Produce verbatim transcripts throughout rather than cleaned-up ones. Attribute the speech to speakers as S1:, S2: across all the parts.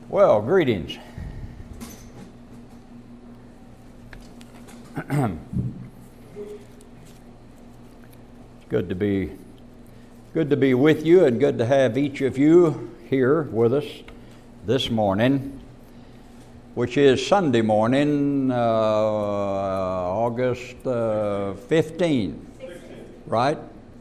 S1: Well, greetings. Good to be good to be with you, and good to have each of you here with us this morning, which is Sunday morning, uh, August uh, fifteenth, right?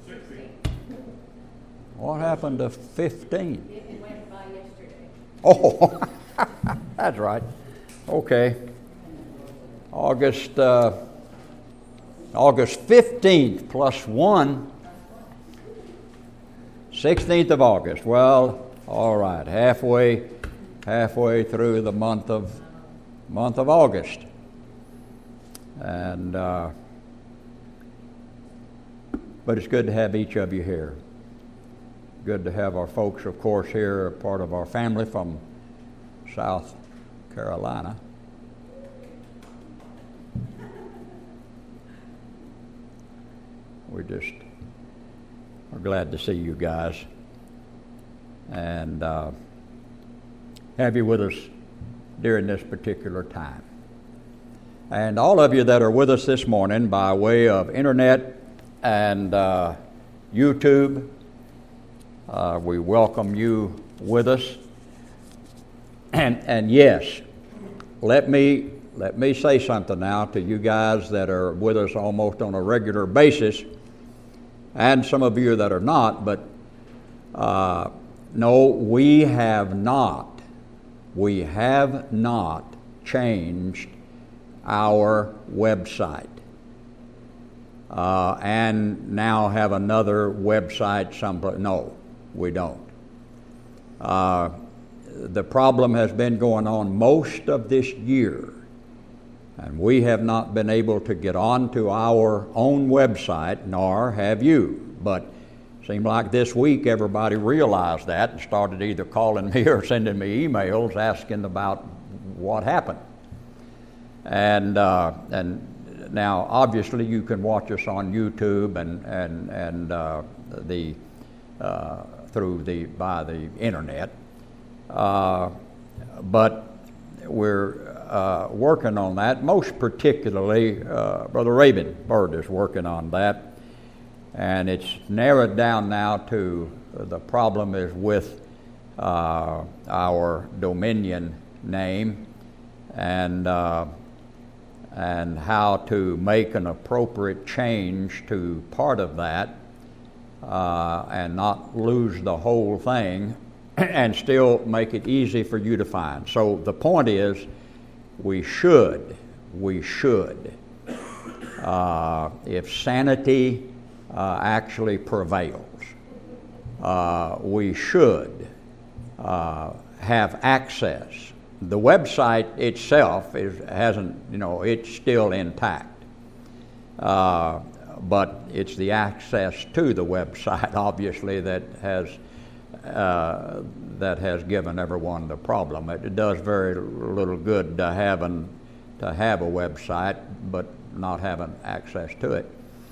S1: What happened to fifteen?
S2: It went by yesterday.
S1: Oh, that's right. Okay. August uh, August fifteenth plus one. sixteenth of August. Well, all right. Halfway halfway through the month of month of August. And uh, but it's good to have each of you here. Good to have our folks, of course, here, part of our family from South Carolina. We're just we're glad to see you guys and uh, have you with us during this particular time. And all of you that are with us this morning by way of internet and uh, YouTube, Uh, we welcome you with us, and and yes, let me let me say something now to you guys that are with us almost on a regular basis, and some of you that are not. But uh, no, we have not, we have not changed our website. Uh, and now have another website someplace. No, we don't. Uh, the problem has been going on most of this year, and we have not been able to get on to our own website, nor have you. But it seemed like this week everybody realized that and started either calling me or sending me emails asking about what happened. And uh, and now, obviously, you can watch us on YouTube and and and uh, the uh, through the by the internet, uh, but we're uh, working on that. Most particularly, uh, Brother Rabin Bird is working on that, and it's narrowed down now to uh, the problem is with uh, our Dominion name and. Uh, and how to make an appropriate change to part of that uh, and not lose the whole thing and still make it easy for you to find. So the point is, we should, we should, uh, if sanity uh, actually prevails, uh, we should uh, have access. The website itself is hasn't, you know, it's still intact, uh, but it's the access to the website, obviously, that has uh, that has given everyone the problem. It, it does very little good to having to have a website, but not having access to it.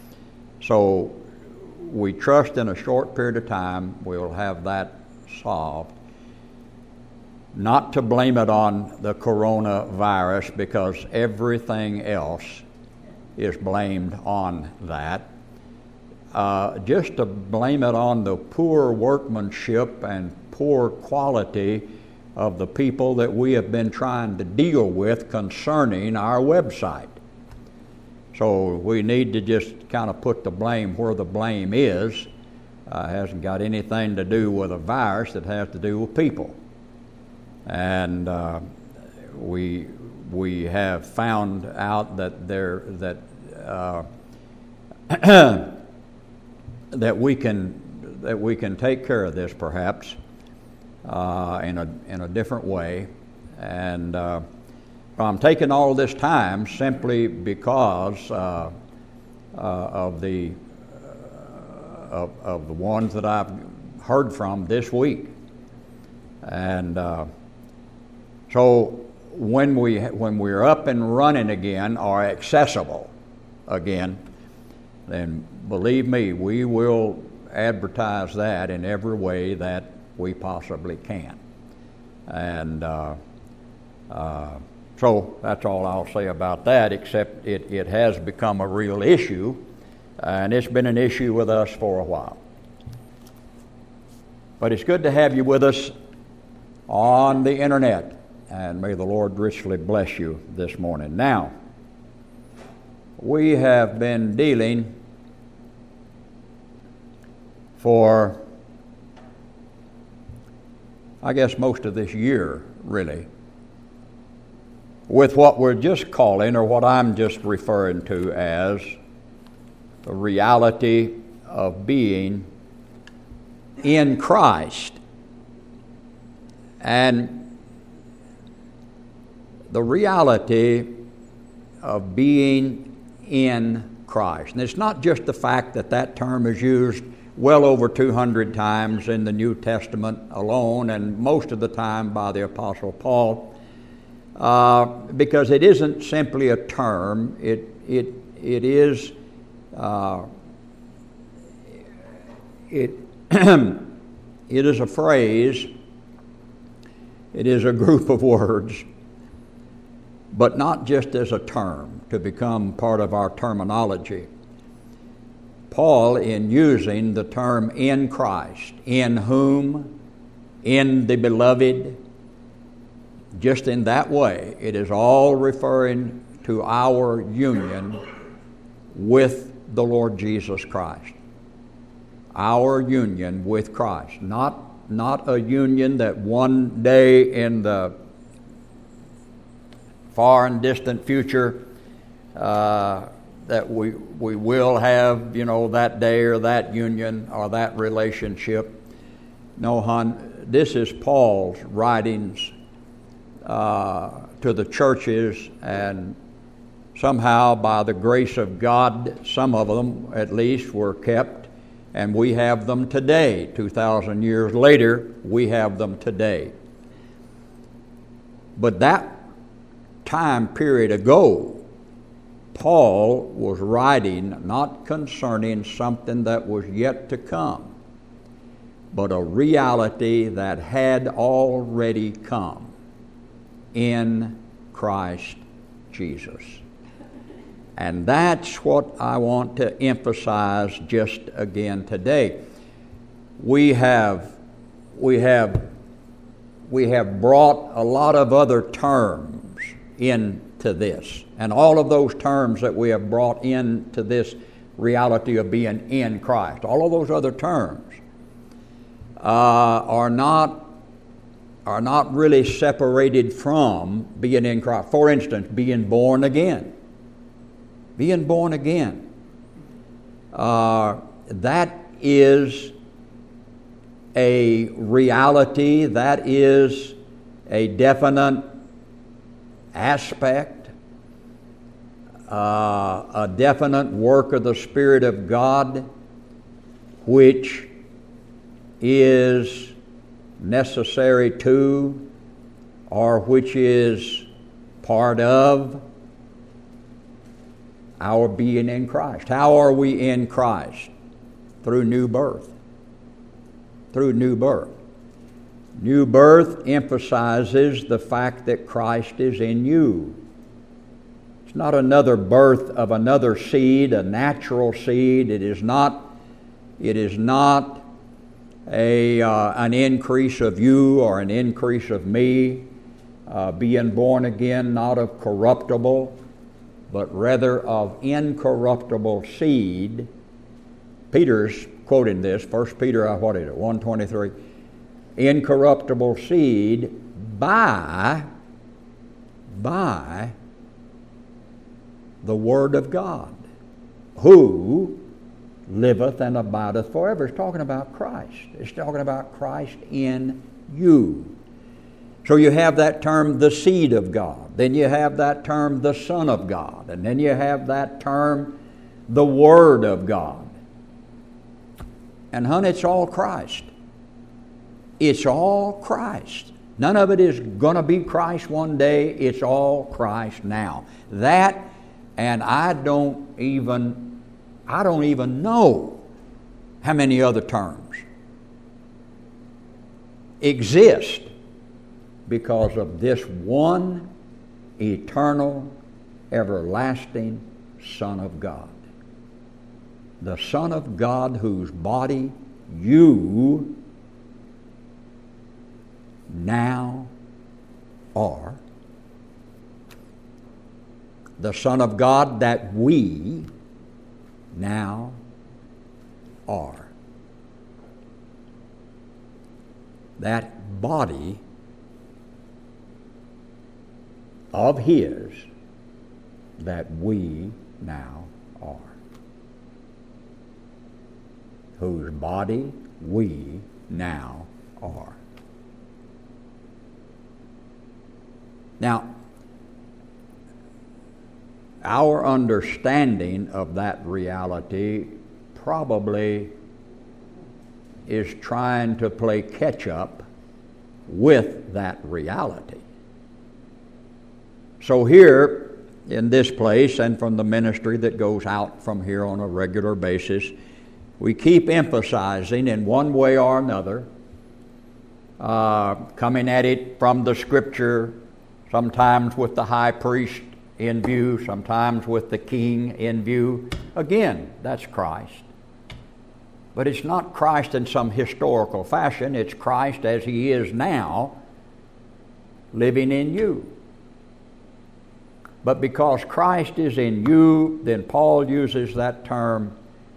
S1: So we trust in a short period of time we'll have that solved. Not to blame it on the coronavirus, because everything else is blamed on that. Uh, just to blame it on the poor workmanship and poor quality of the people that we have been trying to deal with concerning our website. So we need to just kind of put the blame where the blame is. Uh, it hasn't got anything to do with a virus, it has to do with people. And uh, we we have found out that there that uh, that we can that we can take care of this perhaps uh, in a in a different way. And uh, I'm taking all this time simply because uh, uh, of the uh, of, of the ones that I've heard from this week, and. Uh, So when we when we're up and running again or accessible again, then believe me, we will advertise that in every way that we possibly can. And uh, uh, so that's all I'll say about that, except it, it has become a real issue, and it's been an issue with us for a while. But it's good to have you with us on the internet, and may the Lord richly bless you this morning. Now, we have been dealing for, I guess, most of this year, really, with what we're just calling, or what I'm just referring to as, the reality of being in Christ. And the reality of being in Christ. And it's not just the fact that that term is used well over two hundred times in the New Testament alone, and most of the time by the Apostle Paul, uh, because it isn't simply a term. It it it is uh, it it is a phrase. It is a group of words, but not just as a term to become part of our terminology. Paul, in using the term in Christ, in whom, in the beloved, just in that way, it is all referring to our union with the Lord Jesus Christ. Our union with Christ. Not, not a union that one day in the far and distant future uh, that we we will have, you know, that day or that union or that relationship. No, hon, this is Paul's writings uh, to the churches, and somehow by the grace of God, some of them at least were kept, and we have them today. two thousand years later, we have them today. But that time period ago, Paul was writing not concerning something that was yet to come, but a reality that had already come in Christ Jesus. And that's what I want to emphasize just again today. We have we have we have brought a lot of other terms into this. And all of those terms that we have brought into this reality of being in Christ, all of those other terms uh, are not are not really separated from being in Christ. For instance, being born again. Being born again. Uh, that is a reality, that is a definite aspect, uh, a definite work of the Spirit of God, which is necessary to, or which is part of, our being in Christ. How are we in Christ? Through new birth. Through new birth. New birth emphasizes the fact that Christ is in you. It's not another birth of another seed, a natural seed. It is not, it is not a, uh, an increase of you or an increase of me, uh, being born again, not of corruptible, but rather of incorruptible seed. Peter's quoting this, First Peter, uh, what is it, one twenty-three. Incorruptible seed by, by the Word of God, who liveth and abideth forever. It's talking about Christ. It's talking about Christ in you. So you have that term, the seed of God. Then you have that term, the Son of God. And then you have that term, the Word of God. And honey, it's all Christ. It's all Christ. None of it is going to be Christ one day. It's all Christ now. That, and I don't even, I don't even know how many other terms exist because of this one eternal, everlasting Son of God. The Son of God whose body you now are. The Son of God that we now are. That body of His that we now are. Whose body we now are. Now, our understanding of that reality probably is trying to play catch up with that reality. So here in this place, and from the ministry that goes out from here on a regular basis, we keep emphasizing in one way or another, uh, coming at it from the Scripture, sometimes with the high priest in view, sometimes with the king in view. Again, that's Christ. But it's not Christ in some historical fashion. It's Christ as He is now, living in you. But because Christ is in you, then Paul uses that term,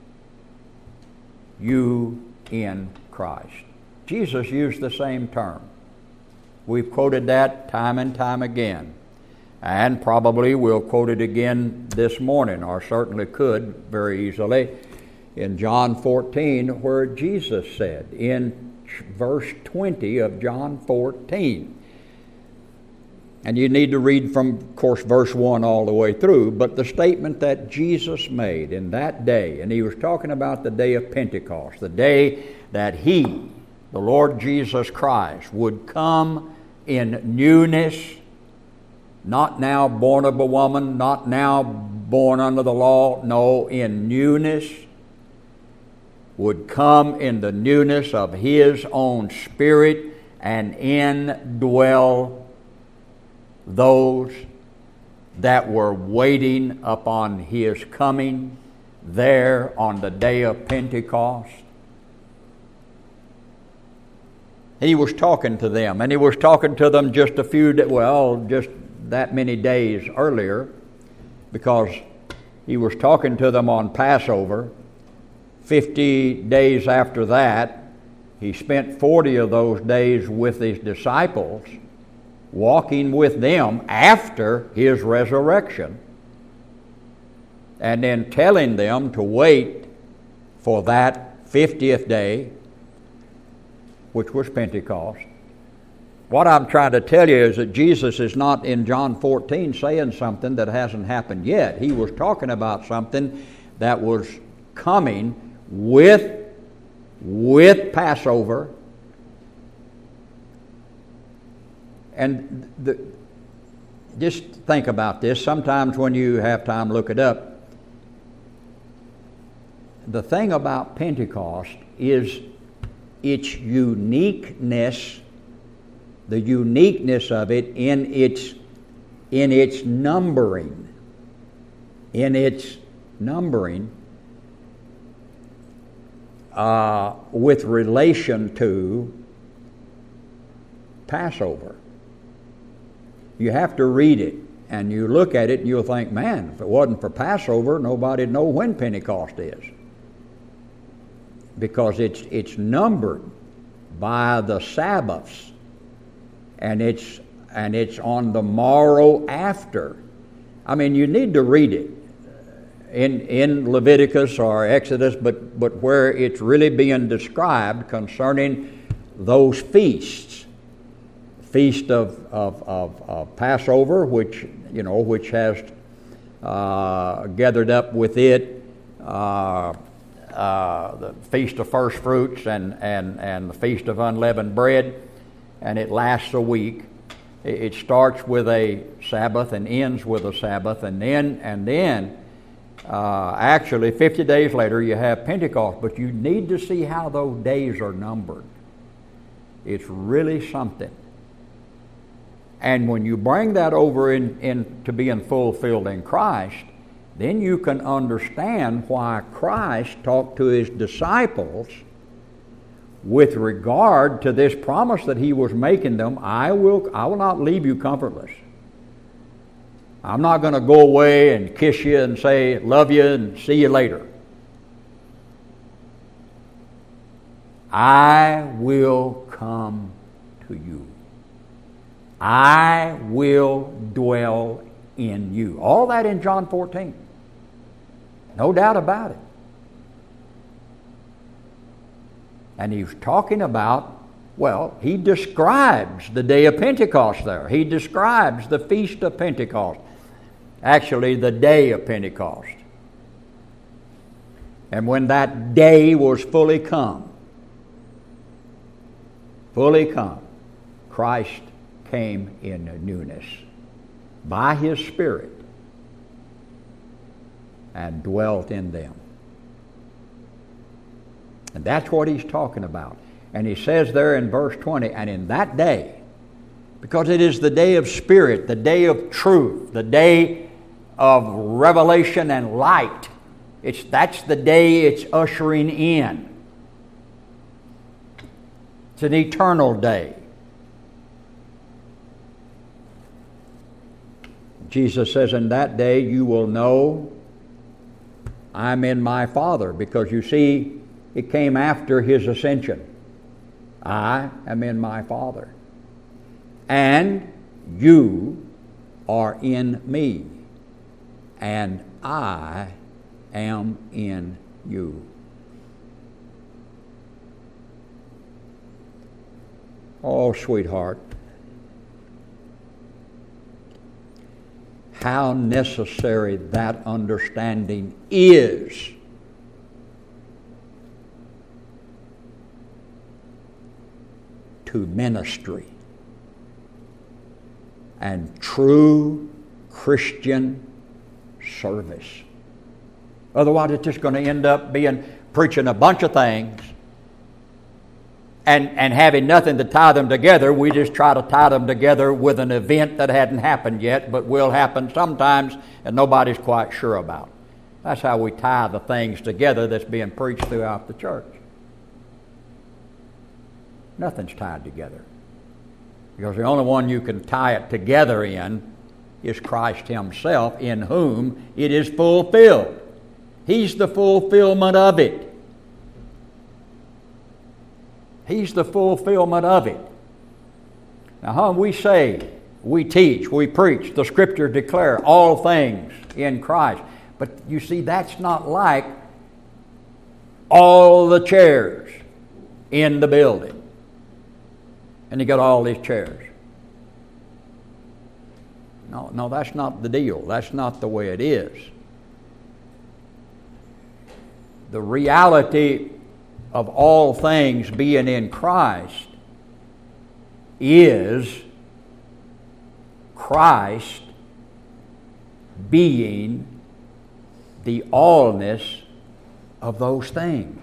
S1: you in Christ. Jesus used the same term. We've quoted that time and time again. And probably we'll quote it again this morning, or certainly could very easily, in John fourteen, where Jesus said, in verse twenty of John fourteen. And you need to read from, of course, verse one all the way through, but the statement that Jesus made in that day, and He was talking about the day of Pentecost, the day that He, the Lord Jesus Christ, would come in newness, not now born of a woman, not now born under the law, no, in newness, would come in the newness of His own Spirit and indwell those that were waiting upon His coming there on the day of Pentecost. He was talking to them, and He was talking to them just a few, well, just that many days earlier, because He was talking to them on Passover. Fifty days after that, He spent forty of those days with His disciples, walking with them after His resurrection, and then telling them to wait for that fiftieth day, which was Pentecost. What I'm trying to tell you is that Jesus is not in John fourteen saying something that hasn't happened yet. He was talking about something that was coming with, with Passover. And the, just think about this. Sometimes when you have time, look it up. The thing about Pentecost is its uniqueness, the uniqueness of it in its in its numbering, in its numbering uh, with relation to Passover. You have to read it, and you look at it, and you'll think, man, if it wasn't for Passover, nobody'd know when Pentecost is. Because it's it's numbered by the Sabbaths, and it's and it's on the morrow after. I mean, you need to read it in in Leviticus or Exodus, but but where it's really being described concerning those feasts. Feast of, of, of, of Passover, which you know, which has uh, gathered up with it uh, uh, the Feast of First Fruits and, and, and the Feast of Unleavened Bread, and it lasts a week. It, it starts with a Sabbath and ends with a Sabbath, and then and then uh, actually fifty days later you have Pentecost. But you need to see how those days are numbered. It's really something. And when you bring that over in, in to being fulfilled in Christ, then you can understand why Christ talked to his disciples with regard to this promise that he was making them. I will, I will not leave you comfortless. I'm not going to go away and kiss you and say, love you and see you later. I will come to you. I will dwell in you. All that in John fourteen. No doubt about it. And he's talking about, well, he describes the day of Pentecost there. He describes the feast of Pentecost. Actually, the day of Pentecost. And when that day was fully come, fully come, Christ came in newness by his Spirit and dwelt in them. And that's what he's talking about. And he says there in verse twenty, and in that day, because it is the day of Spirit, the day of truth, the day of revelation and light, it's that's the day it's ushering in. It's an eternal day. Jesus says, in that day you will know I'm in my Father, because you see, it came after his ascension. I am in my Father, and you are in me, and I am in you. Oh, sweetheart, how necessary that understanding is to ministry and true Christian service. Otherwise, it's just going to end up being preaching a bunch of things and, and having nothing to tie them together. We just try to tie them together with an event that hadn't happened yet, but will happen sometimes and nobody's quite sure about. That's how we tie the things together that's being preached throughout the church. Nothing's tied together. Because the only one you can tie it together in is Christ himself, in whom it is fulfilled. He's the fulfillment of it. He's the fulfillment of it. Now, when we say, we teach, we preach, the Scriptures declare all things in Christ. But you see, that's not like all the chairs in the building. And you got all these chairs. No, no, that's not the deal. That's not the way it is. The reality of all things being in Christ is Christ being the allness of those things.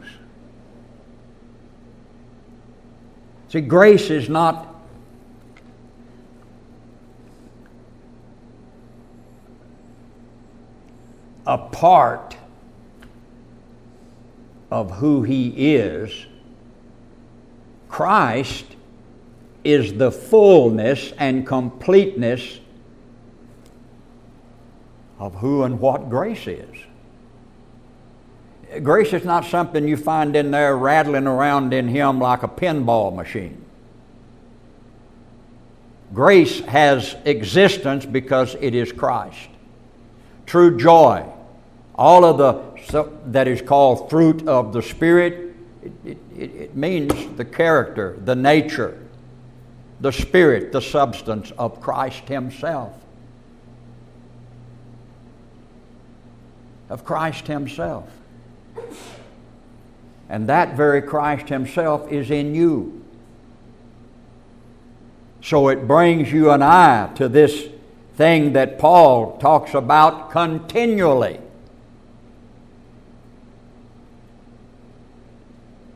S1: See, grace is not a part of who he is. Christ is the fullness and completeness of who and what grace is. Grace is not something you find in there rattling around in him like a pinball machine. Grace has existence because it is Christ. True joy, all of the so, that is called fruit of the Spirit, it, it, it means the character, the nature, the spirit, the substance of Christ himself. Of Christ himself. And that very Christ himself is in you. So it brings you and I to this thing that Paul talks about continually.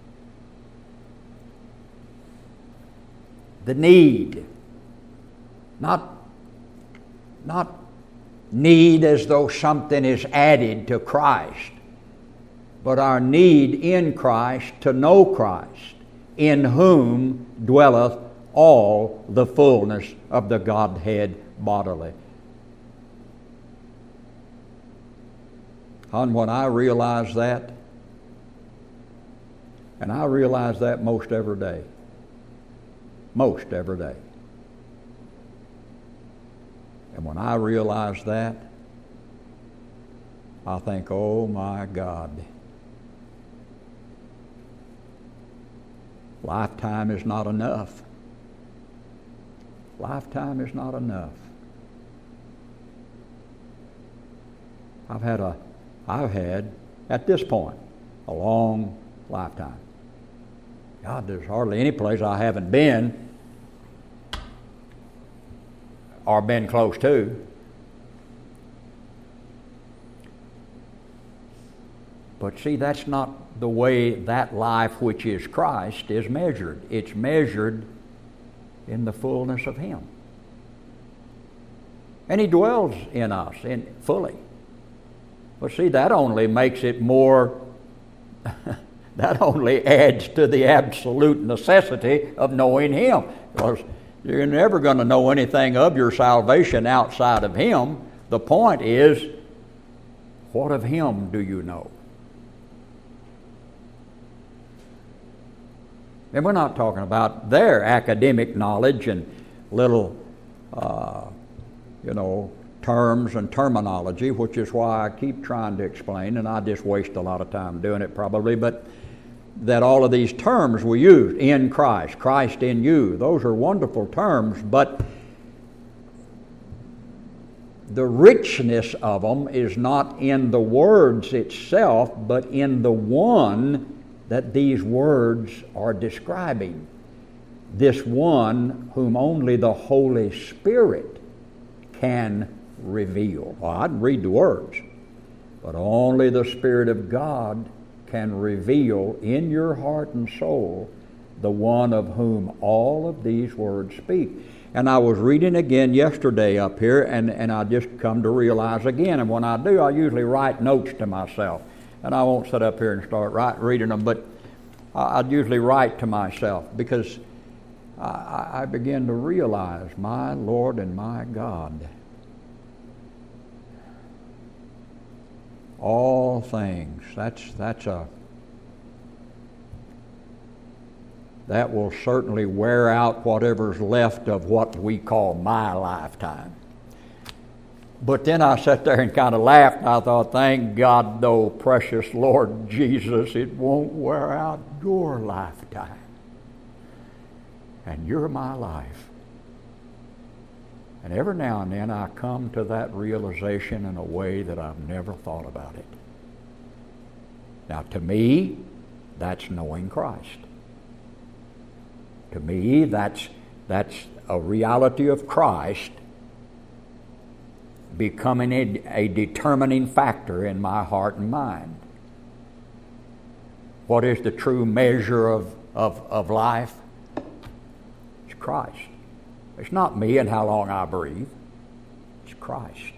S1: The need Not, not need as though something is added to Christ, but our need in Christ to know Christ, in whom dwelleth all the fullness of the Godhead bodily. And when I realize that, and I realize that most every day, most every day. And when I realize that, I think, oh my God, lifetime is not enough. Lifetime is not enough. I've had a, I've had, at this point, a long lifetime. God, there's hardly any place I haven't been or been close to. But see, that's not the way that life which is Christ is measured. It's measured in the fullness of Him. And He dwells in us in fully. But see, that only makes it more, that only adds to the absolute necessity of knowing Him. Because you're never going to know anything of your salvation outside of Him. The point is, what of Him do you know? And we're not talking about their academic knowledge and little, uh, you know, terms and terminology, which is why I keep trying to explain, and I just waste a lot of time doing it probably, but that all of these terms we use, in Christ, Christ in you, those are wonderful terms, but the richness of them is not in the words itself, but in the one that these words are describing. This one whom only the Holy Spirit can reveal. Well, I can read the words, but only the Spirit of God can reveal in your heart and soul the one of whom all of these words speak. And I was reading again yesterday up here, and, and I just come to realize again, and when I do, I usually write notes to myself. And I won't sit up here and start write, reading them, but I, I'd usually write to myself, because I, I begin to realize, my Lord and my God, all things, that's that's a that will certainly wear out whatever's left of what we call my lifetime. But then I sat there and kind of laughed, and I thought, thank God, though, precious Lord Jesus, it won't wear out your lifetime. And you're my life. And every now and then I come to that realization in a way that I've never thought about it. Now, to me, that's knowing Christ. To me, that's, that's a reality of Christ becoming a, a determining factor in my heart and mind. What is the true measure of, of, of life? It's Christ. It's not me and how long I breathe. It's Christ.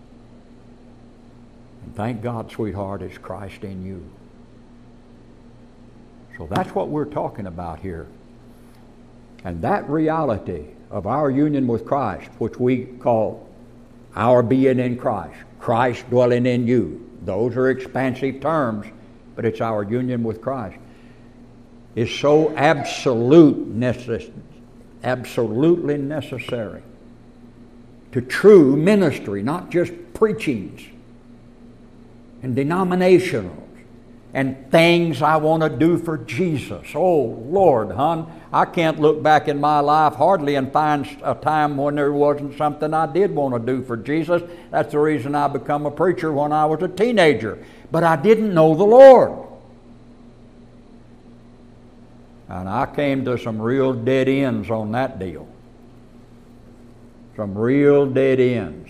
S1: And thank God, sweetheart, it's Christ in you. So that's what we're talking about here. And that reality of our union with Christ, which we call our being in Christ, Christ dwelling in you, those are expansive terms, but it's our union with Christ, is so absolute necess- absolutely necessary to true ministry, not just preachings and denominationals and things I want to do for Jesus. Oh, Lord, hon, I can't look back in my life hardly and find a time when there wasn't something I did want to do for Jesus. That's the reason I become a preacher when I was a teenager. But I didn't know the Lord. And I came to some real dead ends on that deal. Some real dead ends.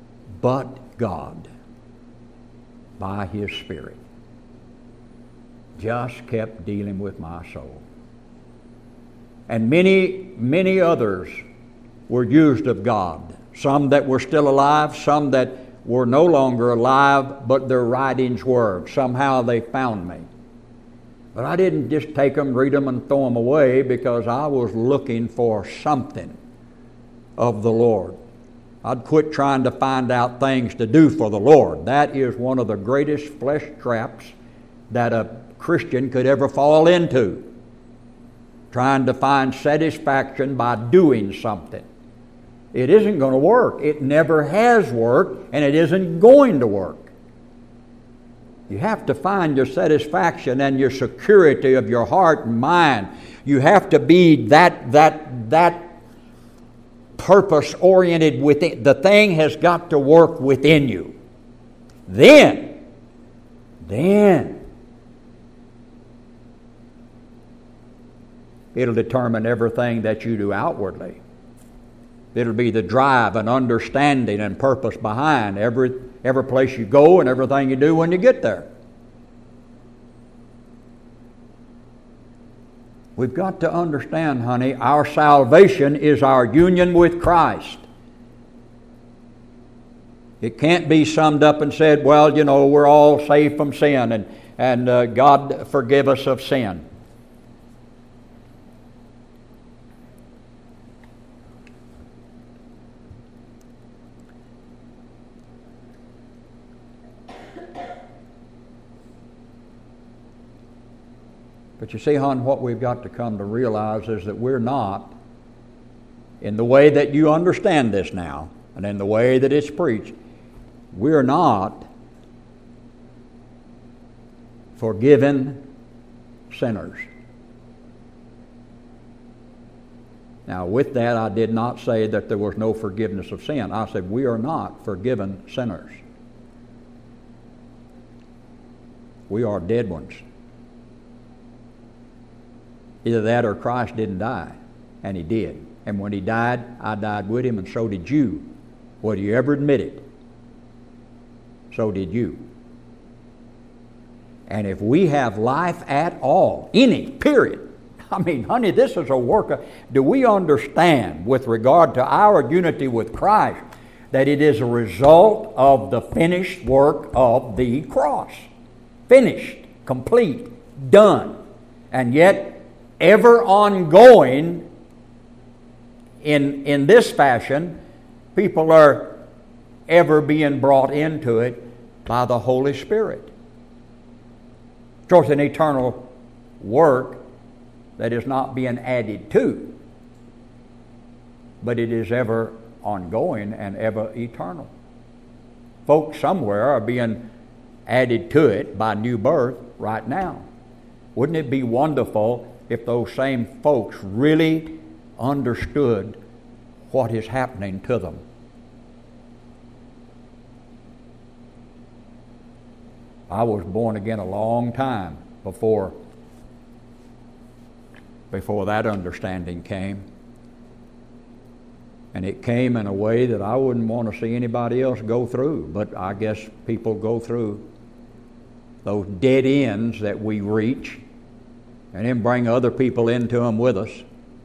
S1: But God, by His Spirit, just kept dealing with my soul. And many, many others were used of God. Some that were still alive, some that were no longer alive, but their writings were. Somehow they found me. But I didn't just take them, read them, and throw them away, because I was looking for something of the Lord. I'd quit trying to find out things to do for the Lord. That is one of the greatest flesh traps that a Christian could ever fall into. Trying to find satisfaction by doing something. It isn't going to work. It never has worked, and it isn't going to work. You have to find your satisfaction and your security of your heart and mind. You have to be that that that purpose-oriented within. The thing has got to work within you. Then, then, it'll determine everything that you do outwardly. It'll be the drive and understanding and purpose behind every every place you go and everything you do when you get there. We've got to understand, honey, our salvation is our union with Christ. It can't be summed up and said, well, you know, we're all saved from sin and, and uh, God forgive us of sin. But you see, hon, what we've got to come to realize is that we're not, in the way that you understand this now, and in the way that it's preached, we're not forgiven sinners. Now, with that, I did not say that there was no forgiveness of sin. I said we are not forgiven sinners. We are dead ones. Either that or Christ didn't die, and He did. And when He died, I died with Him, and so did you. Whether you ever admit it, so did you. And if we have life at all, any, period, I mean, honey, this is a work of, do we understand with regard to our unity with Christ that it is a result of the finished work of the cross? Finished, complete, done. And yet, ever ongoing in, in this fashion, people are ever being brought into it by the Holy Spirit. So it's an eternal work that is not being added to, but it is ever ongoing and ever eternal. Folks somewhere are being added to it by new birth right now. Wouldn't it be wonderful if those same folks really understood what is happening to them? I was born again a long time before before that understanding came. And it came in a way that I wouldn't want to see anybody else go through, but I guess people go through those dead ends that we reach and then bring other people into them with us.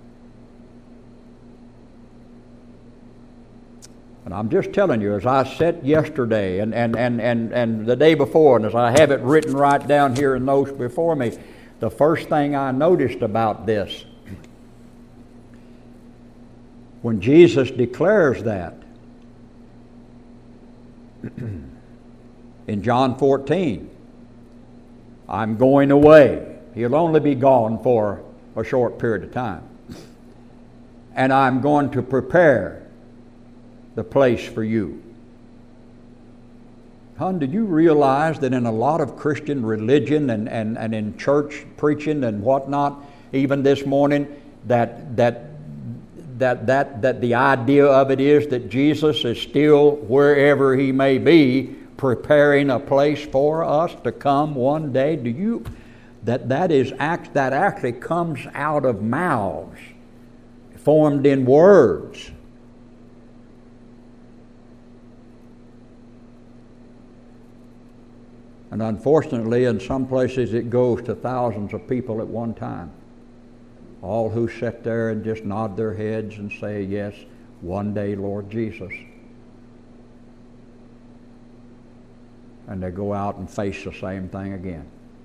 S1: And I'm just telling you, as I sat yesterday and, and, and, and, and the day before, and as I have it written right down here in notes before me, the first thing I noticed about this, when Jesus declares that in John fourteen, I'm going away. He'll only be gone for a short period of time. And I'm going to prepare the place for you. Hon, did you realize that in a lot of Christian religion and, and, and in church preaching and whatnot, even this morning, that that that that that the idea of it is that Jesus is still wherever He may be, preparing a place for us to come one day? Do you that that is act that actually comes out of mouths formed in words? And unfortunately, in some places it goes to thousands of people at one time. All who sit there and just nod their heads and say, yes, one day, Lord Jesus. And they go out and face the same thing again.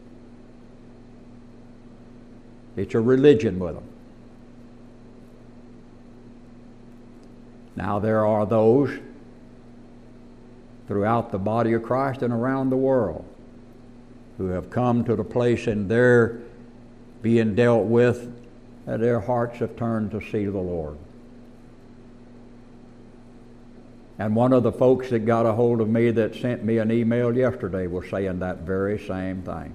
S1: It's a religion with them. Now there are those throughout the body of Christ and around the world who have come to the place in their being dealt with that their hearts have turned to see the Lord. And one of the folks that got a hold of me that sent me an email yesterday was saying that very same thing.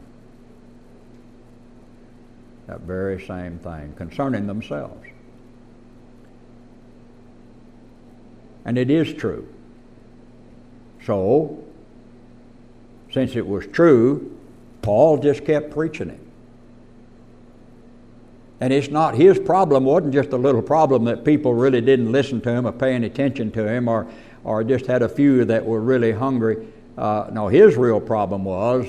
S1: That very same thing concerning themselves. And it is true. So, since it was true, Paul just kept preaching it. And it's not his problem, wasn't just a little problem that people really didn't listen to him or paying attention to him or, or just had a few that were really hungry. Uh, no, his real problem was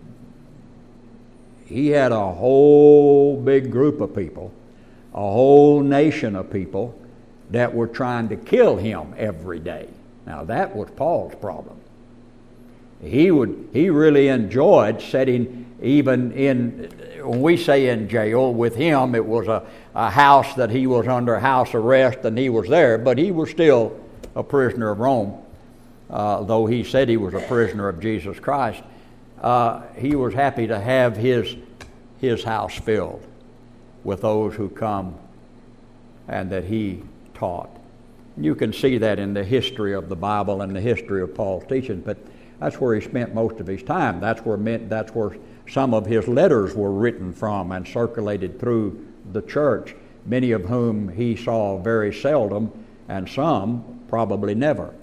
S1: he had a whole big group of people, a whole nation of people that were trying to kill him every day. Now that was Paul's problem. He would he really enjoyed sitting even in, when we say in jail, with him it was a, a house that he was under house arrest and he was there, but he was still a prisoner of Rome, uh, though he said he was a prisoner of Jesus Christ. Uh, he was happy to have his his house filled with those who come and that he taught. You can see that in the history of the Bible and the history of Paul's teaching, but that's where he spent most of his time. That's where meant that's where some of his letters were written from and circulated through the church, many of whom he saw very seldom, and some probably never.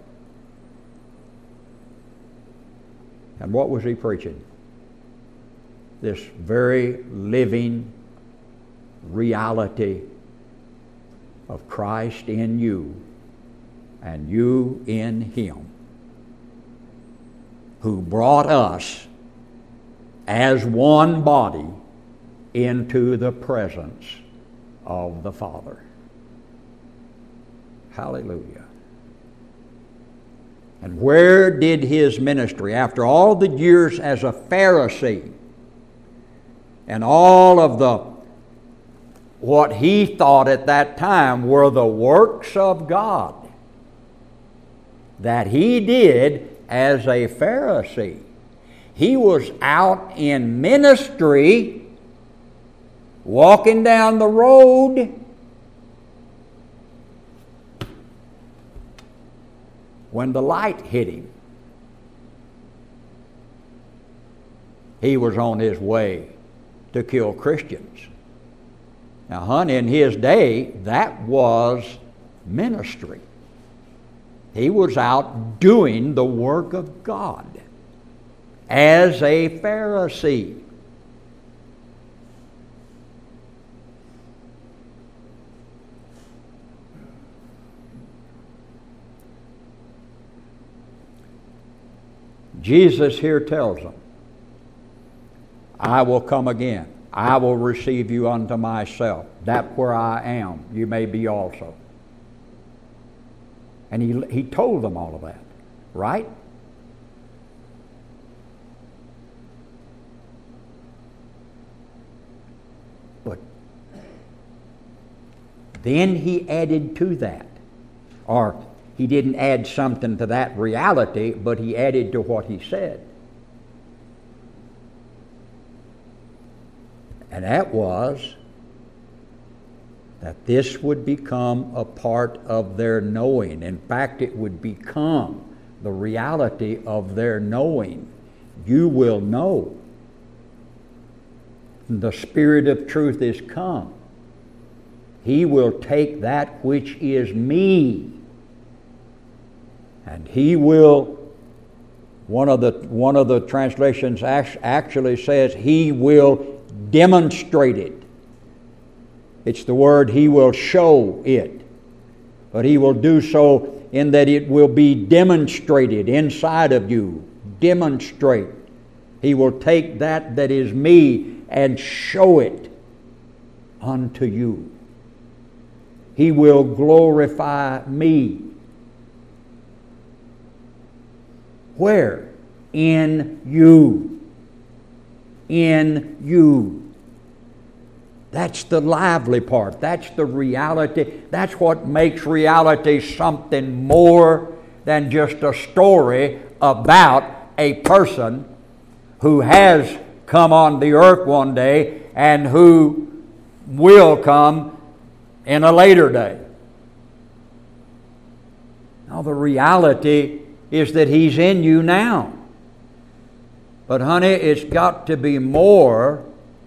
S1: And what was he preaching? This very living reality of Christ in you and you in him, who brought us as one body into the presence of the Father. Hallelujah. And where did his ministry, after all the years as a Pharisee and all of the what he thought at that time were the works of God that he did as a Pharisee. He was out in ministry, walking down the road, when the light hit him. He was on his way to kill Christians. Now, hon, in his day, that was ministry. He was out doing the work of God as a Pharisee. Jesus here tells them, I will come again. I will receive you unto myself. That where I am, you may be also. And he, he told them all of that, right? But then he added to that, or he didn't add something to that reality, but he added to what he said. And that was that this would become a part of their knowing. In fact, it would become the reality of their knowing. You will know. The Spirit of truth is come. He will take that which is me, and he will, one of the one of the translations actually says, he will demonstrate it. It's the word, he will show it. But he will do so in that it will be demonstrated inside of you. Demonstrate He will take that that is me and show it unto you. He will glorify me. Where? In you. In you. That's the lively part. That's the reality. That's what makes reality something more than just a story about a person who has come on the earth one day and who will come in a later day. Now, the reality is that He's in you now. But honey, it's got to be more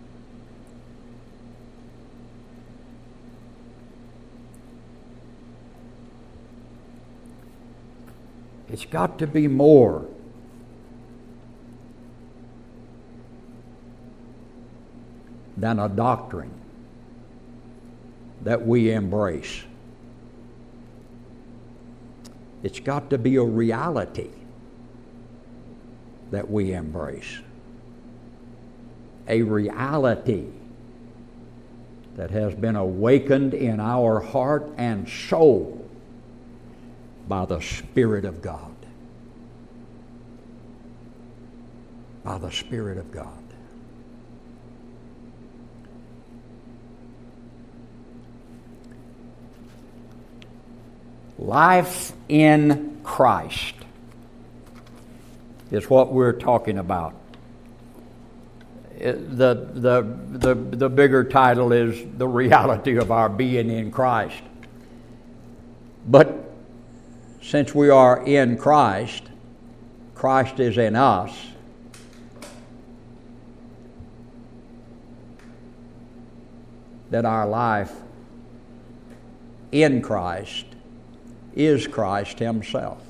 S1: It's got to be more than a doctrine that we embrace. It's got to be a reality that we embrace. A reality that has been awakened in our heart and soul by the Spirit of God. By the Spirit of God. Life in Christ is what we're talking about. It, the, the, the, the bigger title is The Reality of Our Being in Christ. But since we are in Christ, Christ is in us, that our life in Christ is Christ Himself.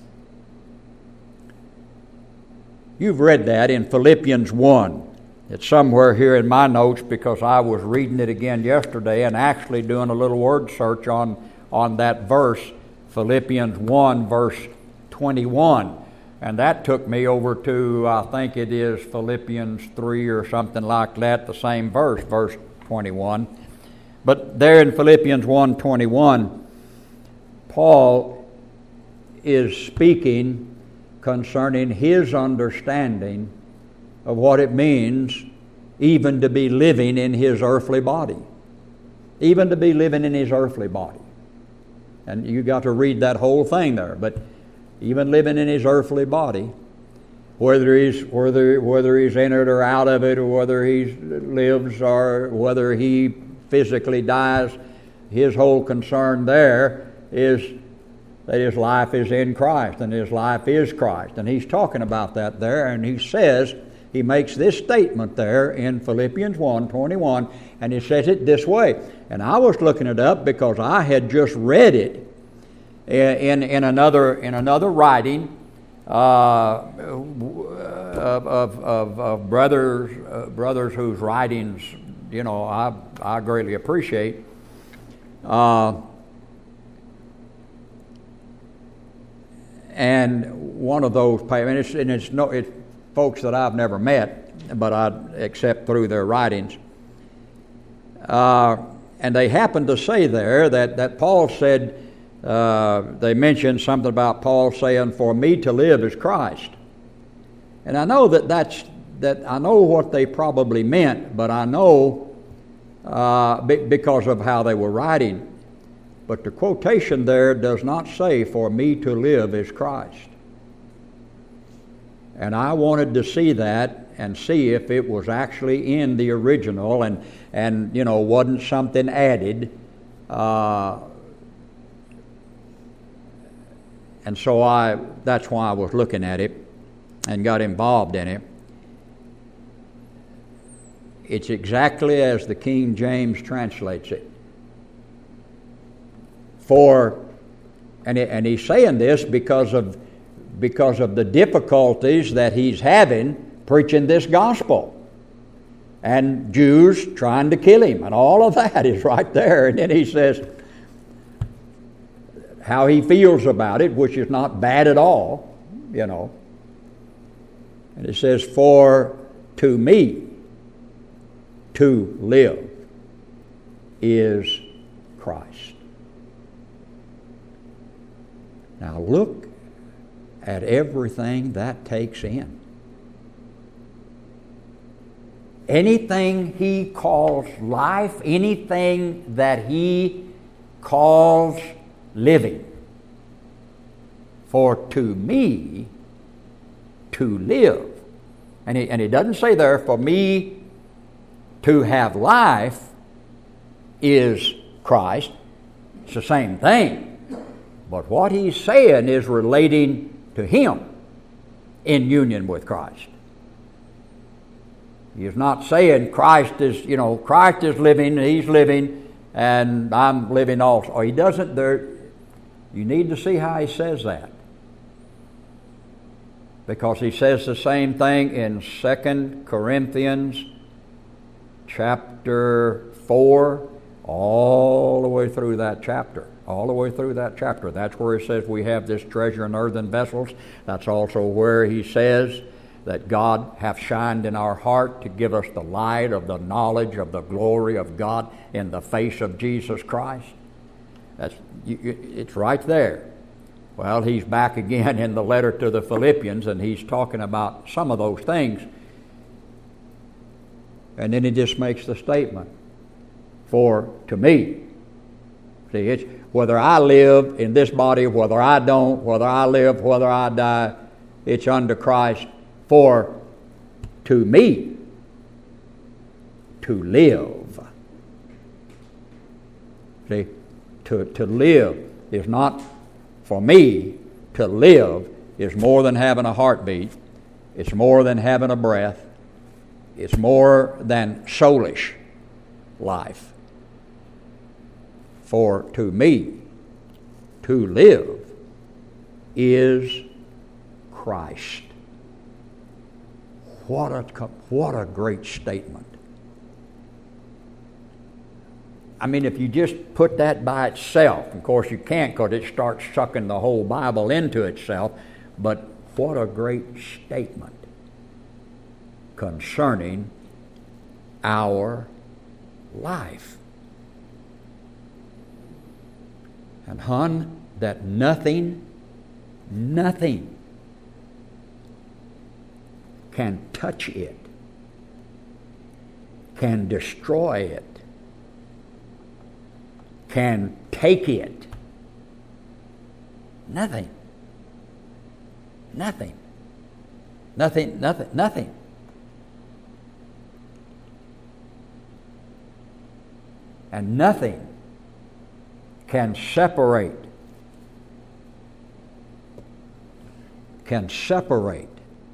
S1: You've read that in Philippians one. It's somewhere here in my notes because I was reading it again yesterday and actually doing a little word search on, on that verse, Philippians one, verse twenty-one. And that took me over to, I think it is Philippians three or something like that, the same verse, verse twenty-one. But there in Philippians one twenty-one, Paul is speaking concerning his understanding of what it means even to be living in his earthly body. Even to be living in his earthly body. And you got to read that whole thing there. But even living in his earthly body, whether he's whether whether he's in it or out of it, or whether he lives or whether he physically dies, his whole concern there is that his life is in Christ and his life is Christ. And he's talking about that there, and he says, he makes this statement there in Philippians one twenty-one, and he says it this way. And I was looking it up because I had just read it in, in, another, in another writing uh, of, of, of, of brothers, uh, brothers whose writings, you know, I, I greatly appreciate. Uh, and one of those, I mean, it's, and it's, no, it's folks that I've never met, but I accept through their writings. Uh, and they happen to say there that, that Paul said, uh, they mentioned something about Paul saying, "For me to live is Christ." And I know that that's, that I know what they probably meant, but I know uh, be, because of how they were writing. But the quotation there does not say, "For me to live is Christ." And I wanted to see that and see if it was actually in the original and, and you know, wasn't something added. Uh, and so I that's why I was looking at it and got involved in it. It's exactly as the King James translates it. For, and, it, and he's saying this because of because of the difficulties that he's having preaching this gospel. And Jews trying to kill him, and all of that is right there. And then he says how he feels about it, which is not bad at all, you know. And it says, "For to me, to live is Christ. Now look at everything that takes in. Anything he calls life, anything that he calls living. For to me, to live. And he, and he doesn't say there, for me to have life is Christ. It's the same thing. But what he's saying is relating to him in union with Christ. He's not saying Christ is, you know, Christ is living, he's living, and I'm living also. He doesn't, there, you need to see how he says that. Because he says the same thing in Second Corinthians chapter four, all the way through that chapter. All the way through that chapter. That's where he says we have this treasure in earthen vessels. That's also where he says that God hath shined in our heart to give us the light of the knowledge of the glory of God in the face of Jesus Christ. That's, it's right there. Well, he's back again in the letter to the Philippians, and he's talking about some of those things. And then he just makes the statement, for to me, see, it's whether I live in this body, whether I don't, whether I live, whether I die, it's under Christ. For to me, to live. See, to, to live is not, for me, to live is more than having a heartbeat. It's more than having a breath. It's more than soulish life. For to me, to live is Christ. What a, what a great statement. I mean, if you just put that by itself, of course you can't because it starts sucking the whole Bible into itself, but what a great statement concerning our life. And hon, that nothing, nothing can touch it, can destroy it, can take it. Nothing. Nothing. Nothing, nothing, nothing. And nothing can separate, can separate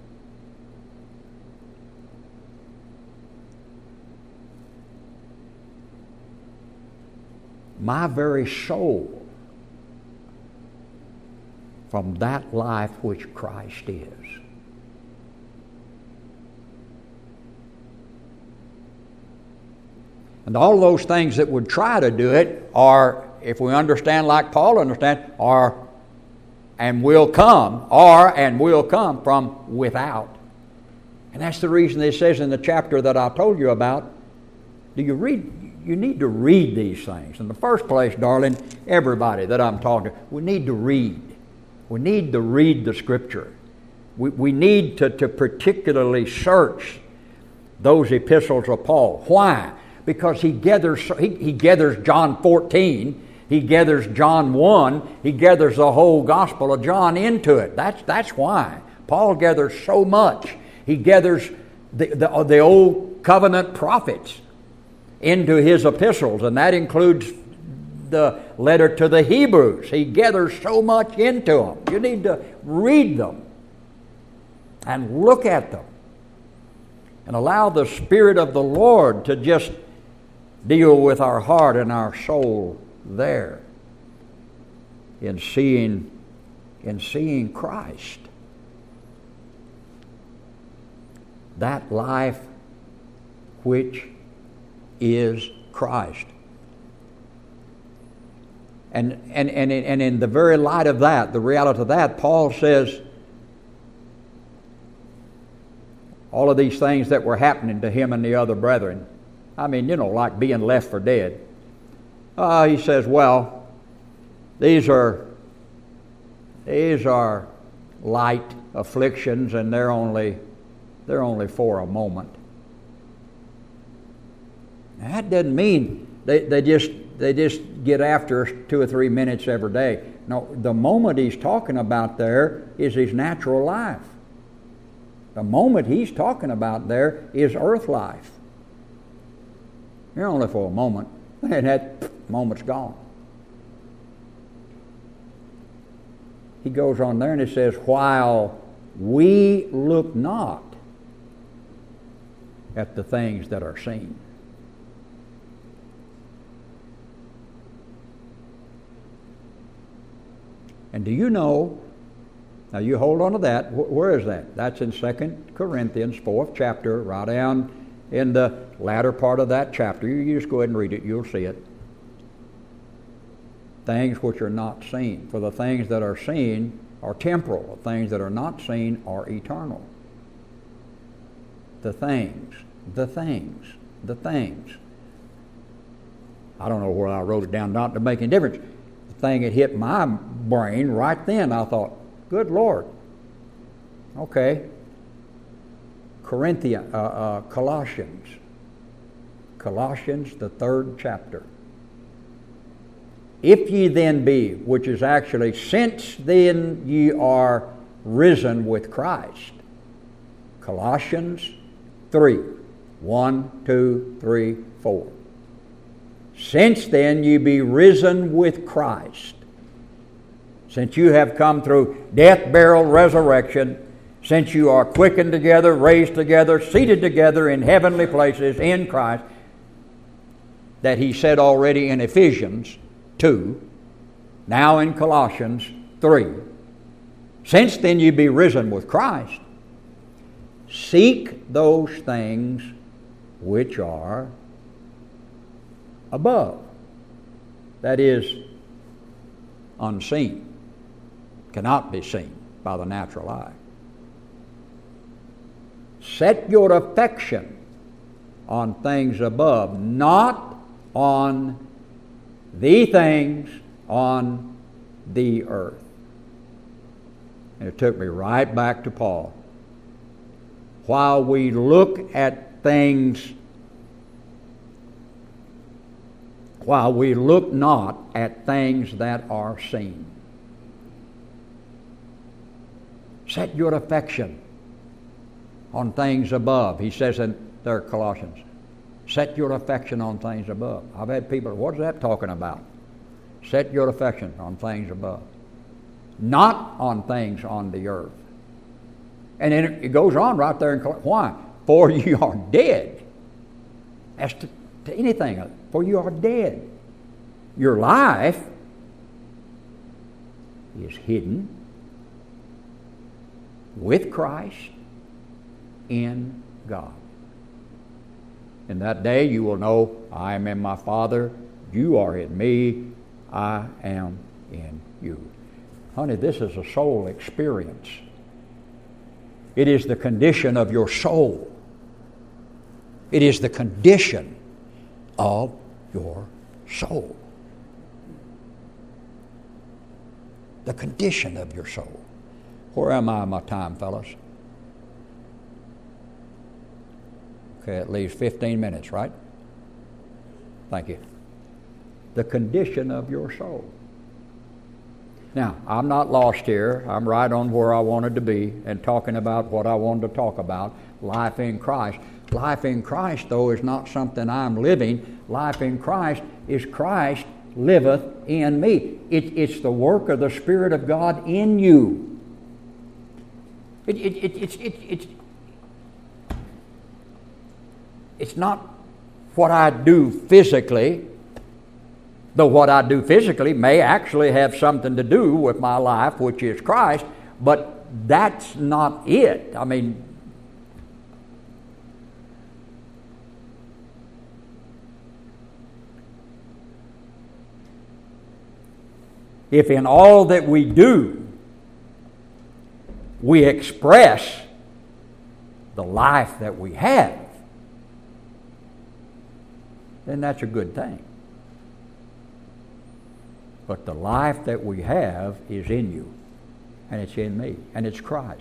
S1: my very soul from that life which Christ is. And all those things that would try to do it are, if we understand like Paul understands, are and will come, are and will come from without. And that's the reason it says in the chapter that I told you about, do you read? You need to read these things. In the first place, darling, everybody that I'm talking to, we need to read. We need to read the Scripture. We, we need to, to particularly search those epistles of Paul. Why? Because he gathers, he, he gathers John fourteen, he gathers John one, he gathers the whole Gospel of John into it. That's, that's why. Paul gathers so much. He gathers the, the, the Old Covenant prophets into his epistles, and that includes the letter to the Hebrews. He gathers so much into them. You need to read them and look at them and allow the Spirit of the Lord to just deal with our heart and our soul there in seeing, in seeing Christ. That life which is Christ. And, and, and, and in the very light of that, the reality of that, Paul says, all of these things that were happening to him and the other brethren. I mean, you know, like being left for dead. Uh, he says, well, these are these are light afflictions, and they're only they're only for a moment. Now, that doesn't mean they, they just they just get after us two or three minutes every day. No, the moment he's talking about there is his natural life. The moment he's talking about there is earth life. You're only for a moment, and that moment's gone. He goes on there and it says, while we look not at the things that are seen. And do you know, now you hold on to that, where is that? That's in Second Corinthians, fourth chapter, right down in the latter part of that chapter. You just go ahead and read it, you'll see it. Things which are not seen. For the things that are seen are temporal. The things that are not seen are eternal. The things, the things, the things. I don't know where I wrote it down, not to make any difference. The thing that hit my brain right then, I thought, good Lord. Okay. Corinthians, uh, uh, Colossians. Colossians, the third chapter. If ye then be, which is actually, since then ye are risen with Christ. Colossians three, one, two, three, four. Since then ye be risen with Christ. Since you have come through death, burial, resurrection, since you are quickened together, raised together, seated together in heavenly places in Christ, that he said already in Ephesians two, now in Colossians three. Since then you be risen with Christ, seek those things which are above. That is, unseen, cannot be seen by the natural eye. Set your affection on things above, not on the things on the earth. And it took me right back to Paul. While we look at things, while we look not at things that are seen. Set your affection on things above. He says in there, Colossians, set your affection on things above. I've had people, what is that talking about? Set your affection on things above, not on things on the earth. And then it goes on right there in Colossians. Why? For you are dead. As to, to anything, for you are dead. Your life is hidden with Christ in God. In that day you will know, I am in my Father, you are in me, I am in you. Honey, this is a soul experience. It is the condition of your soul. It is the condition of your soul. The condition of your soul. Where am I in my time, fellas? Okay, at least fifteen minutes, right? Thank you. The condition of your soul. Now, I'm not lost here. I'm right on where I wanted to be and talking about what I wanted to talk about, life in Christ. Life in Christ, though, is not something I'm living. Life in Christ is Christ liveth in me. It, it's the work of the Spirit of God in you. It, it, it, it's, it, it's, it's not what I do physically, though what I do physically may actually have something to do with my life, which is Christ, but that's not it. I mean, if in all that we do, we express the life that we have, then that's a good thing. But the life that we have is in you, and it's in me, and it's Christ.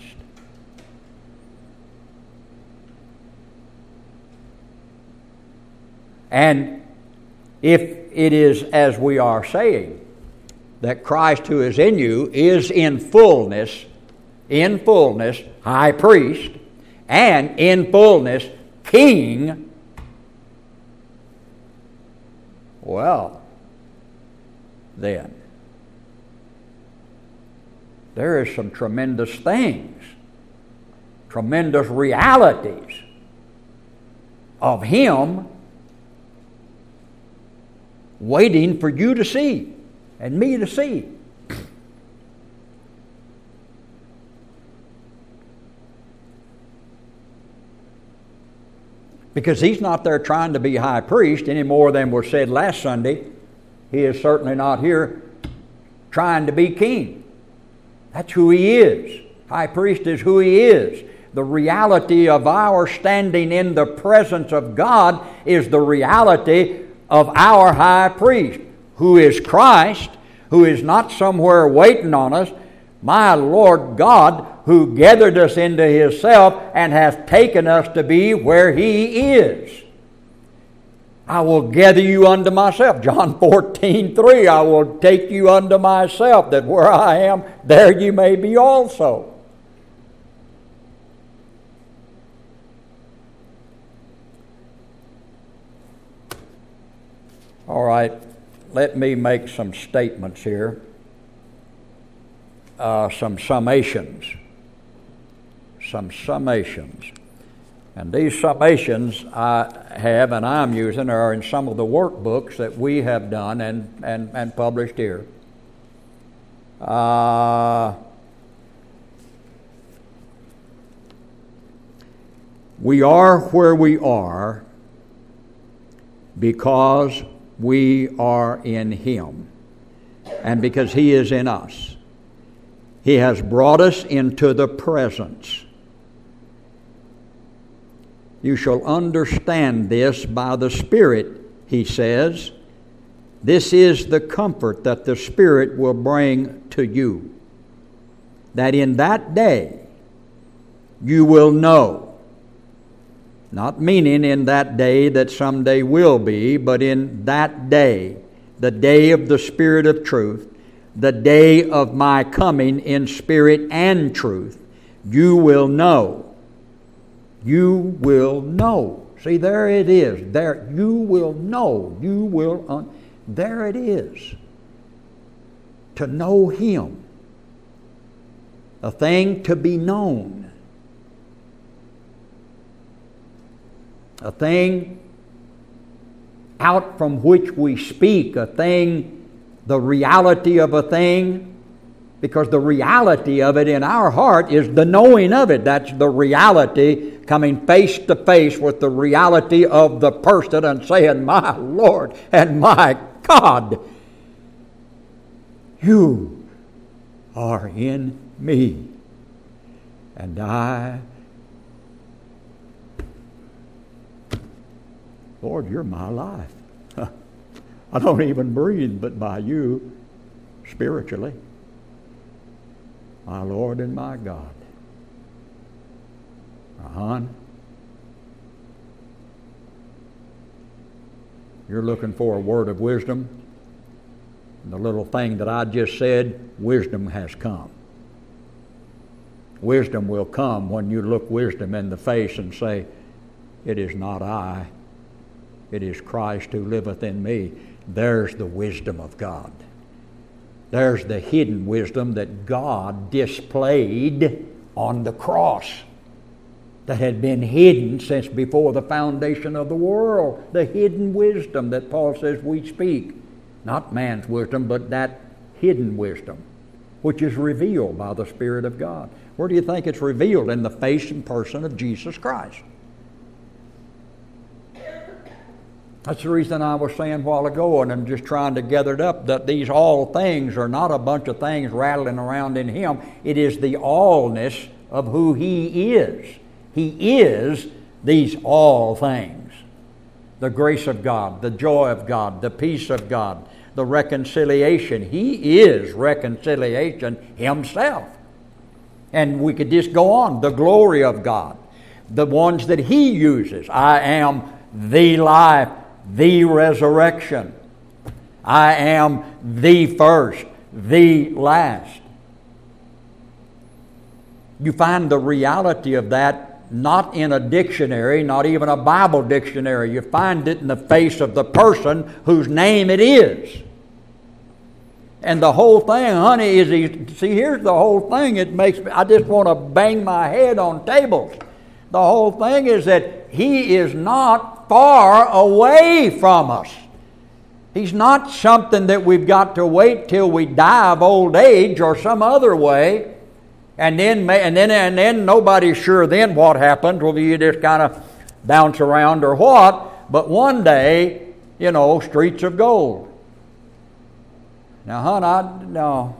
S1: And if it is as we are saying, that Christ who is in you is in fullness, in fullness, high priest, and in fullness, king, well, then, there is some tremendous things, tremendous realities of Him waiting for you to see and me to see. Because He's not there trying to be high priest any more than was said last Sunday. He is certainly not here trying to be king. That's who He is. High priest is who He is. The reality of our standing in the presence of God is the reality of our high priest, who is Christ, who is not somewhere waiting on us, my Lord God, who gathered us into Himself and hath taken us to be where He is. I will gather you unto myself. John fourteen three, I will take you unto myself, that where I am, there you may be also. All right, let me make some statements here, uh, some summations, some summations. And these summations I have and I'm using are in some of the workbooks that we have done and, and, and published here. Uh, we are where we are because we are in Him, and because He is in us. He has brought us into the presence. You shall understand this by the Spirit, He says. This is the comfort that the Spirit will bring to you, that in that day you will know. Not meaning in that day that someday will be, but in that day, the day of the Spirit of truth, the day of my coming in spirit and truth, you will know. You will know. See, there it is. There, you will know. You will. Un- there it is. To know Him. A thing to be known. A thing out from which we speak, a thing, the reality of a thing, because the reality of it in our heart is the knowing of it. That's the reality, coming face to face with the reality of the person and saying, my Lord and my God, you are in me, and I Lord, you're my life. I don't even breathe but by you spiritually. My Lord and my God. Uh-huh. You're looking for a word of wisdom. And the little thing that I just said, wisdom has come. Wisdom will come when you look wisdom in the face and say, it is not I. It is Christ who liveth in me. There's the wisdom of God. There's the hidden wisdom that God displayed on the cross, that had been hidden since before the foundation of the world. The hidden wisdom that Paul says we speak. Not man's wisdom, but that hidden wisdom, which is revealed by the Spirit of God. Where do you think it's revealed? In the face and person of Jesus Christ. That's the reason I was saying a while ago, and I'm just trying to gather it up, that these all things are not a bunch of things rattling around in Him. It is the allness of who He is. He is these all things. The grace of God, the joy of God, the peace of God, the reconciliation. He is reconciliation Himself. And we could just go on. The glory of God, the ones that He uses. I am the life, the resurrection. I am the first, the last. You find the reality of that not in a dictionary, not even a Bible dictionary. You find it in the face of the person whose name it is. And the whole thing, honey, is he, see, here's the whole thing. It makes me, I just want to bang my head on tables. The whole thing is that He is not far away from us. He's not something that we've got to wait till we die of old age or some other way. And then, and then, and then nobody's sure then what happens. Will you just kind of bounce around or what? But one day, you know, streets of gold. Now, hon, I no.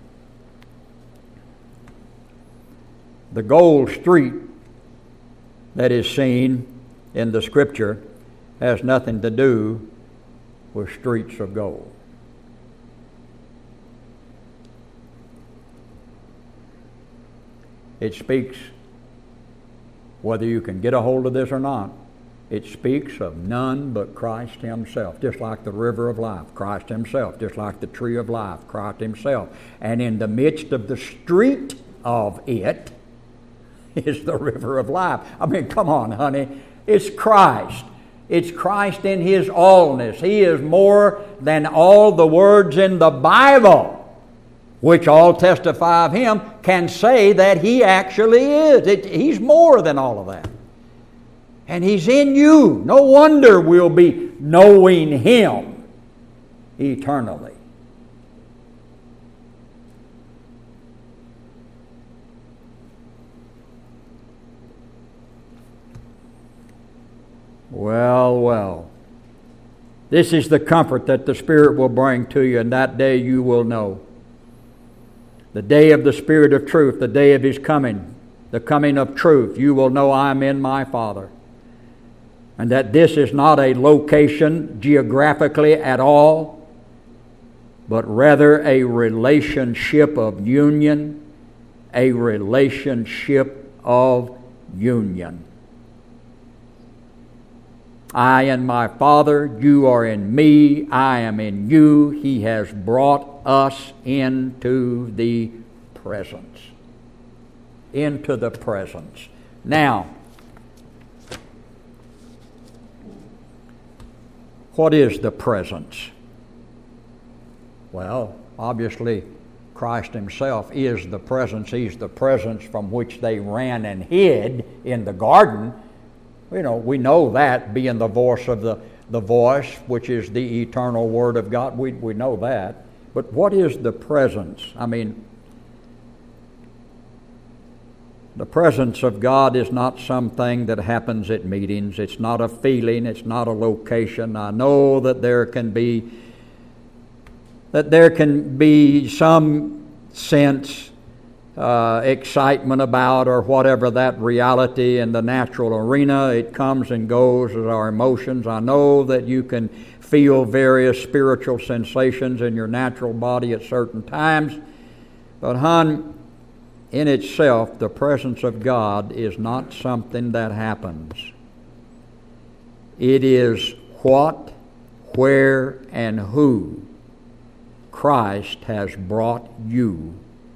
S1: The gold street that is seen in the Scripture has nothing to do with streets of gold. It speaks, whether you can get a hold of this or not, it speaks of none but Christ Himself, just like the river of life, Christ Himself, just like the tree of life, Christ Himself. And in the midst of the street of it is the river of life. I mean, come on, honey. It's Christ. It's Christ in His allness. He is more than all the words in the Bible, which all testify of Him, can say that He actually is. It, he's more than all of that. And He's in you. No wonder we'll be knowing Him eternally. Well, well. This is the comfort that the Spirit will bring to you, and that day you will know. The day of the Spirit of truth, the day of His coming, the coming of truth, you will know I am in my Father. And that this is not a location geographically at all, but rather a relationship of union, a relationship of union. I and my Father, you are in me, I am in you. He has brought us into the presence. Into the presence. Now, what is the presence? Well, obviously, Christ Himself is the presence. He's the presence from which they ran and hid in the garden. You know, we know that, being the voice of the, the voice, which is the eternal Word of God. We, we know that. But what is the presence? I mean, the presence of God is not something that happens at meetings. It's not a feeling. It's not a location. I know that there can be that there can be some sense, uh, excitement about, or whatever that reality in the natural arena. It comes and goes as our emotions. I know that you can feel various spiritual sensations in your natural body at certain times. But, hon, in itself, the presence of God is not something that happens. It is what, where, and who Christ has brought you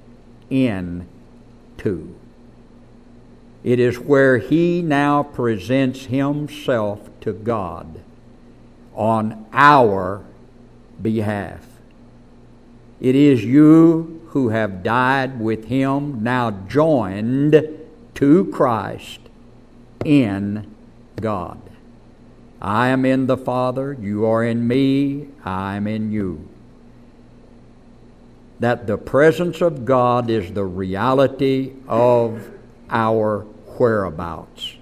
S1: into. It is where He now presents Himself to God on our behalf. It is you who have died with Him, now joined to Christ in God. I am in the Father, you are in me, I am in you. That the presence of God is the reality of our whereabouts.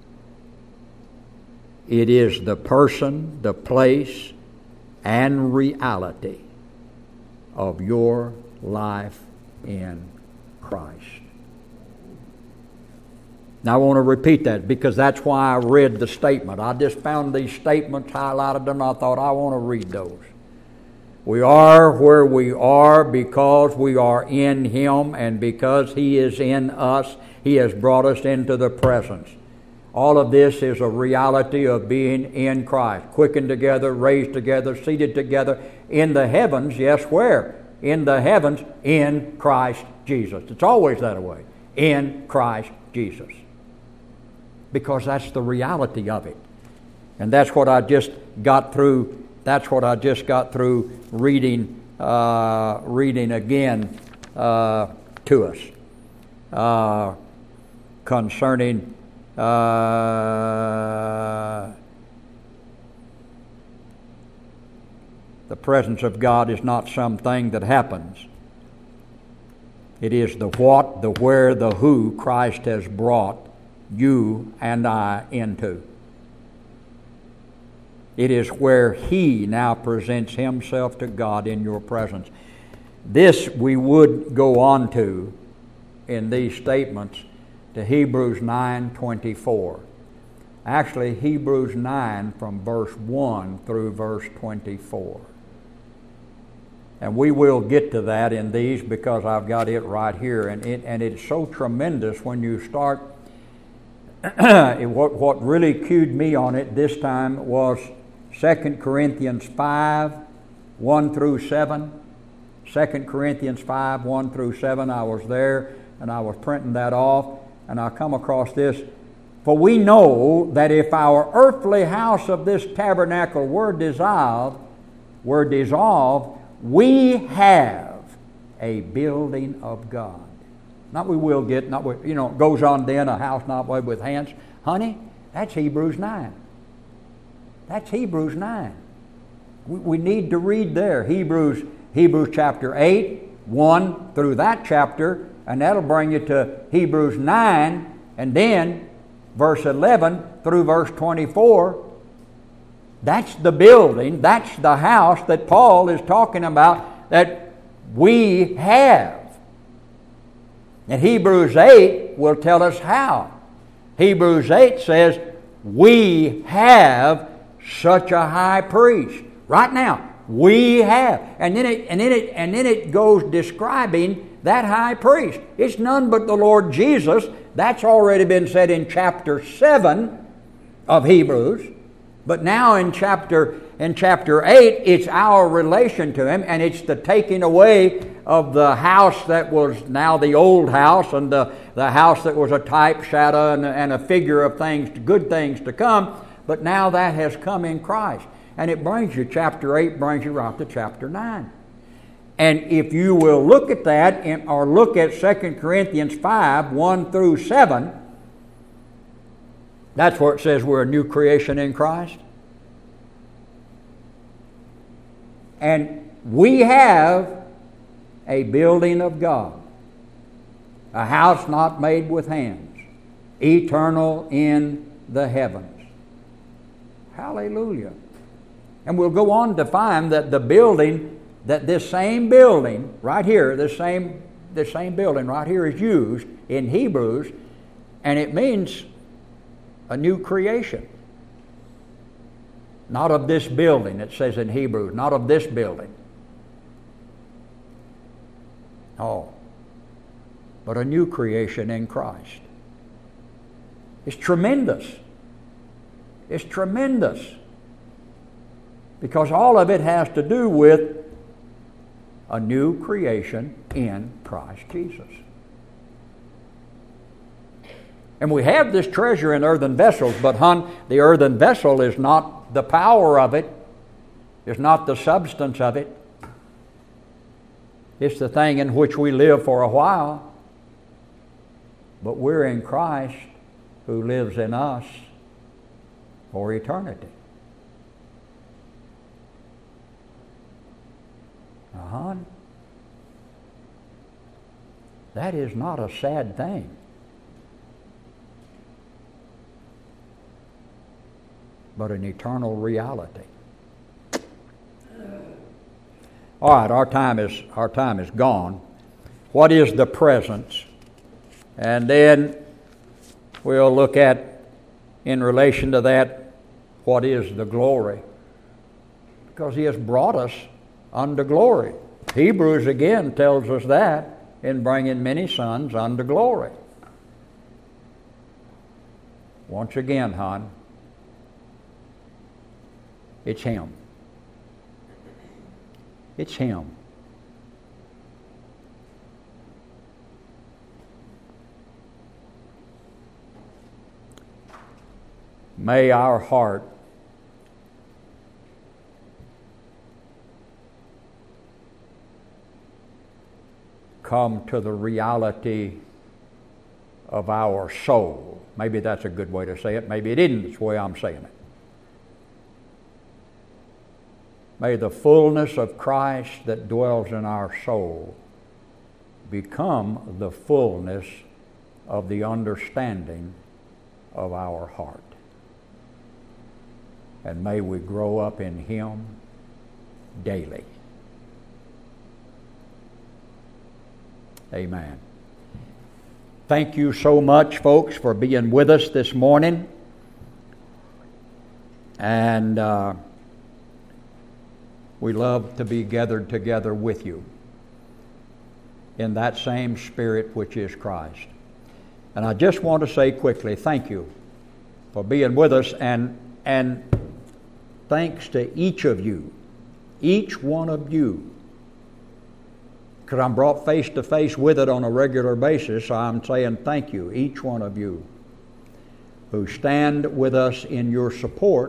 S1: It is the person, the place, and reality of your life in Christ. Now I want to repeat that because that's why I read the statement. I just found these statements, highlighted them, and I thought I want to read those. We are where we are because we are in Him, and because He is in us, He has brought us into the presence. All of this is a reality of being in Christ, quickened together, raised together, seated together in the heavens. Yes, where? In the heavens, in Christ Jesus. It's always that way. In Christ Jesus. Because that's the reality of it. And that's what I just got through That's what I just got through reading, uh, reading again uh, to us uh, concerning uh, the presence of God is not something that happens. It is the what, the where, the who Christ has brought you and I into. It is where He now presents Himself to God in your presence. This we would go on to in these statements to Hebrews nine twenty-four. Actually, Hebrews nine from verse one through verse twenty-four. And we will get to that in these because I've got it right here. And, it, and it's so tremendous when you start. what, what really cued me on it this time was Second Corinthians five, one through seven. Second Corinthians five, one through seven. I was there and I was printing that off, and I come across this. For we know that if our earthly house of this tabernacle were dissolved, were dissolved, we have a building of God. Not we will get, not we, you know, it goes on then, a house not made with hands. Honey, that's Hebrews nine. That's Hebrews nine. We, we need to read there. Hebrews, Hebrews chapter eight, one through that chapter, and that'll bring you to Hebrews nine, and then verse eleven through verse twenty-four. That's the building, that's the house that Paul is talking about that we have. And Hebrews eight will tell us how. Hebrews eight says, we have such a high priest. Right now, we have. And then it and then it and then it goes describing that high priest. It's none but the Lord Jesus. That's already been said in chapter seven of Hebrews. But now in chapter in chapter eight, it's our relation to him, and it's the taking away of the house that was now the old house, and the, the house that was a type, shadow, and, and a figure of things, good things to come. But now that has come in Christ. And it brings you, chapter eight brings you right to chapter nine. And if you will look at that, in, or look at Second Corinthians five, one through seven, that's where it says we're a new creation in Christ. And we have a building of God, a house not made with hands, eternal in the heavens. Hallelujah. And we'll go on to find that the building, that this same building right here, this same, this same building right here is used in Hebrews, and it means a new creation. Not of this building, it says in Hebrews, not of this building. Oh, but a new creation in Christ. It's tremendous. It's tremendous. Because all of it has to do with a new creation in Christ Jesus. And we have this treasure in earthen vessels, but hon, the earthen vessel is not the power of it, is not the substance of it. It's the thing in which we live for a while. But we're in Christ, who lives in us for eternity. Uh-huh. That is not a sad thing. But an eternal reality. All right, our time is our time is gone. What is the presence? And then We'll look at, in relation to that, what is the glory. Because He has brought us unto glory. Hebrews again tells us that in bringing many sons unto glory. Once again, hon, it's Him. It's Him. May our heart come to the reality of our soul. Maybe that's a good way to say it. Maybe it isn't. It's the way I'm saying it. May the fullness of Christ that dwells in our soul become the fullness of the understanding of our heart. And may we grow up in Him daily. Amen. Thank you so much, folks, for being with us this morning. And uh, we love to be gathered together with you in that same Spirit which is Christ. And I just want to say quickly, thank you for being with us, and and thanks to each of you, each one of you, because I'm brought face to face with it on a regular basis, so I'm saying thank you, each one of you who stand with us in your support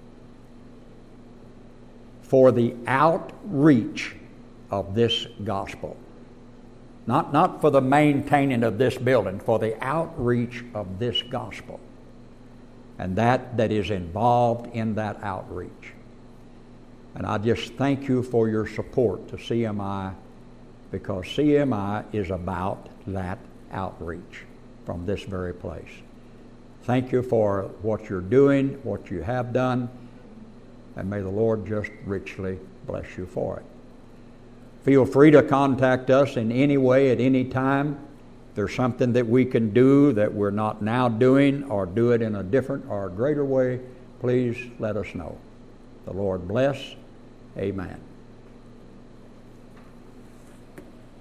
S1: for the outreach of this gospel. Not, not for the maintaining of this building, for the outreach of this gospel. And that that is involved in that outreach. And I just thank you for your support to C M I, because C M I is about that outreach from this very place. Thank you for what you're doing, what you have done, and may the Lord just richly bless you for it. Feel free to contact us in any way at any time. If there's something that we can do that we're not now doing, or do it in a different or a greater way, please let us know. The Lord bless. Amen.